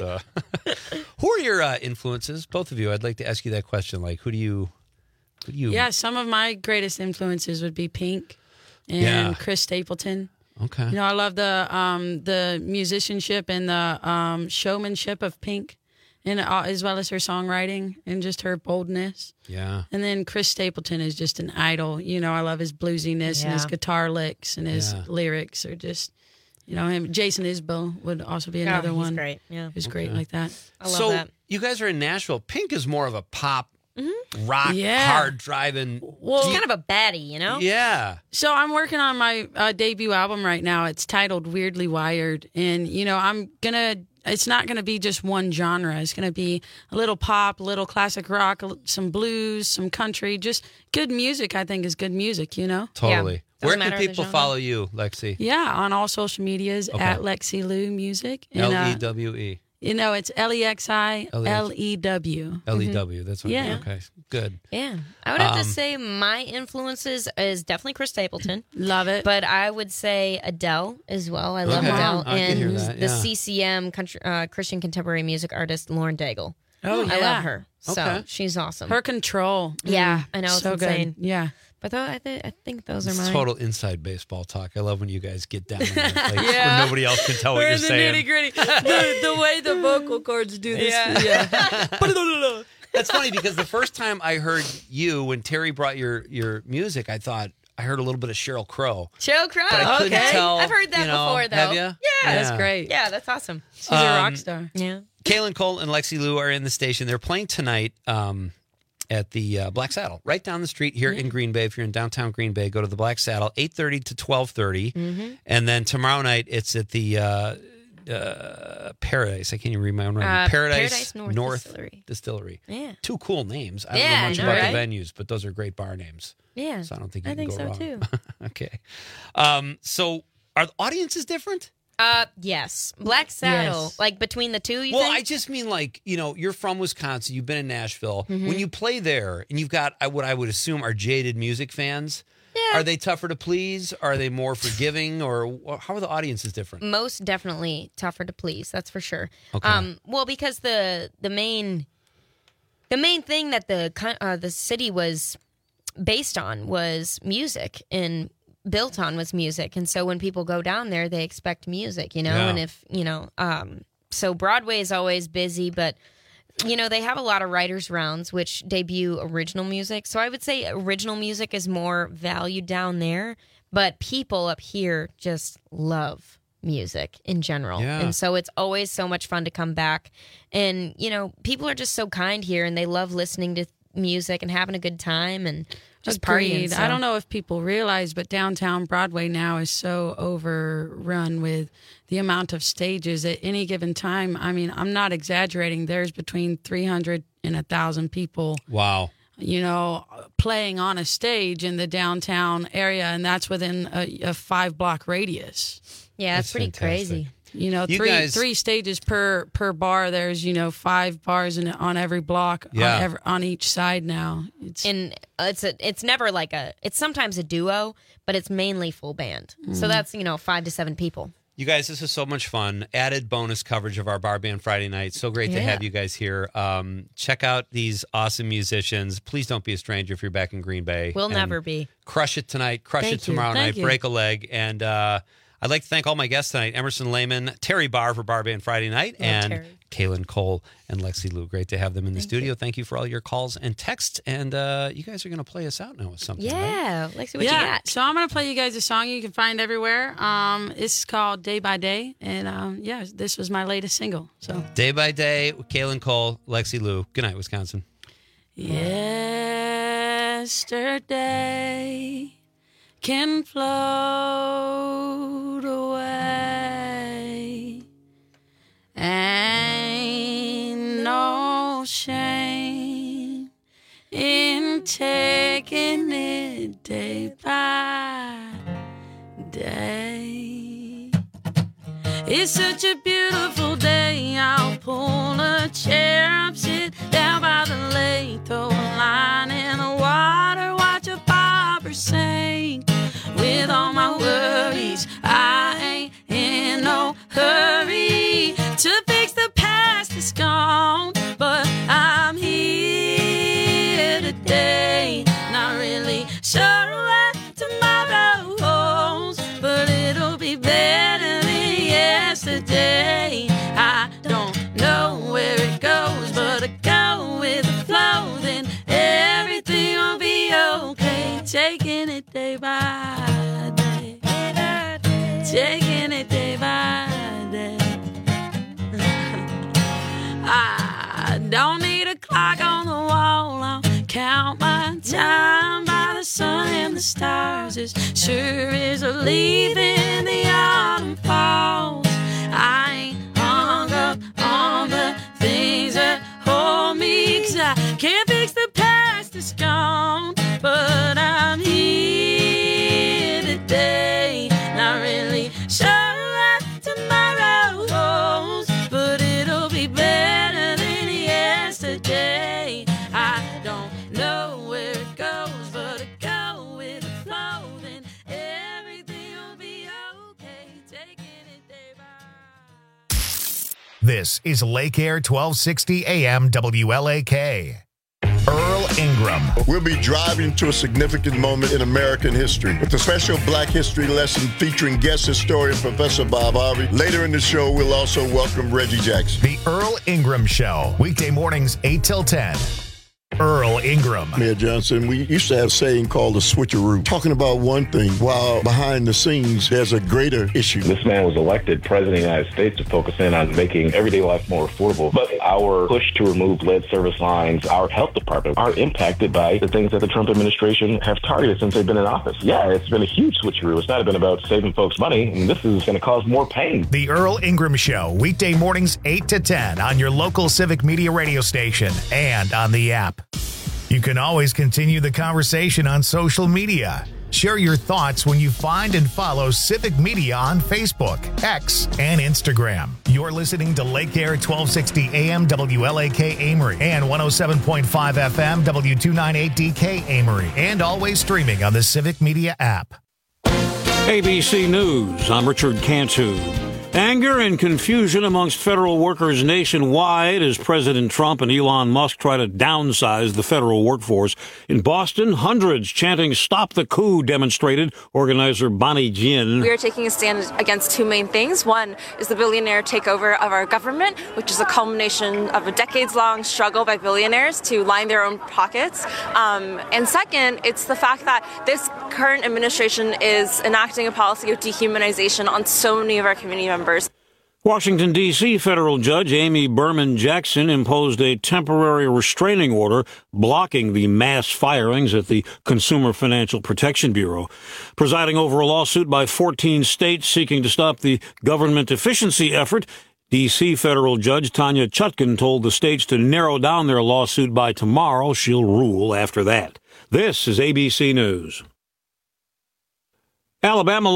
who are your influences? Both of you. I'd like to ask you that question. Like, who do you? Yeah, some of my greatest influences would be Pink and Chris Stapleton. Okay. You know, I love the musicianship and the showmanship of Pink, and as well as her songwriting and just her boldness. Yeah. And then Chris Stapleton is just an idol. You know, I love his bluesiness and his guitar licks and his lyrics are just, you know, him. Jason Isbell would also be another one. He's great. Yeah. Who's great like that. I love that. You guys are in Nashville. Pink is more of a pop, rock, hard driving. Well, it's kind of a baddie, you know? Yeah. So I'm working on my debut album right now. It's titled Weirdly Wired. And, you know, it's not going to be just one genre. It's going to be a little pop, a little classic rock, some blues, some country. Just good music, I think, is good music, you know? Totally. Yeah. Where can people follow you, Lexi? Yeah, on all social medias at Lexi Lou Music. L-E-W-E. You know, it's L-E-X-I-L-E-W. L-E-W, that's what Yeah. Okay, good. Yeah. I would have to say my influences is definitely Chris Stapleton. Love it. But I would say Adele as well. I love Adele. And the CCM Christian contemporary music artist Lauren Daigle. Oh, yeah. I love her. So she's awesome. Her control. Yeah, I know. It's so insane. Good. Yeah. But though, I think those are mine. Total inside baseball talk. I love when you guys get down there, where nobody else can tell what you're saying. We're in the nitty-gritty. The way the vocal cords do this. Yeah. That's funny because the first time I heard you, when Terry brought your music, I thought I heard a little bit of Sheryl Crow. Sheryl Crow. But I couldn't tell. I've heard that before, though. Have you? Yeah. That's great. Yeah, that's awesome. She's a rock star. Yeah. Kaylin Cole and Lexi Lou are in the station. They're playing tonight at the Black Saddle, right down the street here in Green Bay. If you're in downtown Green Bay, go to the Black Saddle, 8:30 to 12:30. And then tomorrow night, it's at the Paradise. I can't even remember. Paradise North Distillery. Yeah. 2 cool names. I don't know much about the venues, but those are great bar names. Yeah. So I don't think you can go so wrong. too. Okay. So are the audiences different? Yes. Black Saddle, like between the two, you Well, think? I just mean like, you're from Wisconsin, you've been in Nashville. When you play there and you've got what I would assume are jaded music fans, are they tougher to please? Are they more forgiving? Or how are the audiences different? Most definitely tougher to please, that's for sure. Okay. Well, because the main thing that the city was based on was music and built on was music, and so when people go down there they expect music, and if so Broadway is always busy, but they have a lot of writers' rounds which debut original music, so I would say original music is more valued down there, but people up here just love music in general, and so it's always so much fun to come back, and people are just so kind here, and they love listening to music and having a good time and just partying. So. I don't know if people realize, but downtown Broadway now is so overrun with the amount of stages at any given time. I mean, I'm not exaggerating. There's between 300 and 1,000 people. Wow. Playing on a stage in the downtown area, and that's within a 5-block radius. Yeah, that's pretty fantastic. Crazy. Three stages per bar. There's 5 bars on every block on each side now. It's never like it's sometimes a duo, but it's mainly full band. So that's 5 to 7 people. You guys, this is so much fun. Added bonus coverage of our Bar Band Friday night. So great to have you guys here. Check out these awesome musicians. Please don't be a stranger if you're back in Green Bay. We'll never be. Crush it tonight. Crush it tomorrow night. Break a leg. And I'd like to thank all my guests tonight. Emerson Lehman, Terry Barr for Bar Band Friday night, and Kaylin Cole and Lexi Lou. Great to have them in the studio. Thank you for all your calls and texts. And you guys are going to play us out now with something. Yeah. Right? Lexi, what you got? So I'm going to play you guys a song you can find everywhere. It's called Day by Day. And this was my latest single. So Day by Day with Kaylin Cole, Lexi Lou. Good night, Wisconsin. Yesterday can float away. Ain't no shame in taking it day by day. It's such a beautiful day. I'll pull a chair up, sit down by the lake, throw a line in the water, watch a barber sing. With all my worries, I ain't in no hurry to fix the past that's gone, but I'm here today. Not really sure what tomorrow holds, but it'll be better than yesterday. I don't know where it goes, but I go with the flow, then everything will be okay. Taking it day by day, taking it day by day. I don't need a clock on the wall. I'll count my time by the sun and the stars. As sure as a leaf in the autumn falls. I ain't hung up on the things that hold me, 'cause I can't fix the past that's gone, but I'm here today. Not really sure what tomorrow holds, but it'll be better than yesterday. I don't know where it goes, but I go with the flow, then everything will be okay. Taking it day by. This is Lake Air 1260 AM WLAK. Earl Ingram. We'll be driving to a significant moment in American history with a special Black History lesson featuring guest historian Professor Bob Harvey. Later in the show, we'll also welcome Reggie Jackson. The Earl Ingram Show, weekday mornings 8 till 10. Earl Ingram. Mayor Johnson, we used to have a saying called the switcheroo, talking about one thing while behind the scenes there's a greater issue. This man was elected president of the United States to focus in on making everyday life more affordable. But our push to remove lead service lines, our health department, are impacted by the things that the Trump administration have targeted since they've been in office. Yeah, it's been a huge switcheroo. It's not been about saving folks money, and this is going to cause more pain. The Earl Ingram Show, weekday mornings 8 to 10 on your local Civic Media radio station and on the app. You can always continue the conversation on social media. Share your thoughts when you find and follow Civic Media on Facebook, X, and Instagram. You're listening to Lake Air 1260 AM WLAK Amory and 107.5 FM W298DK Amory, and always streaming on the Civic Media app. ABC News, I'm Richard Cantu. Anger and confusion amongst federal workers nationwide as President Trump and Elon Musk try to downsize the federal workforce. In Boston, hundreds chanting "Stop the Coup" demonstrated. Organizer Bonnie Jin. We are taking a stand against two main things. One is the billionaire takeover of our government, which is a culmination of a decades-long struggle by billionaires to line their own pockets. And second, it's the fact that this current administration is enacting a policy of dehumanization on so many of our community members. Washington, D.C. federal judge Amy Berman Jackson imposed a temporary restraining order blocking the mass firings at the Consumer Financial Protection Bureau. Presiding over a lawsuit by 14 states seeking to stop the government efficiency effort, D.C. federal judge Tanya Chutkan told the states to narrow down their lawsuit by tomorrow. She'll rule after that. This is ABC News. Alabama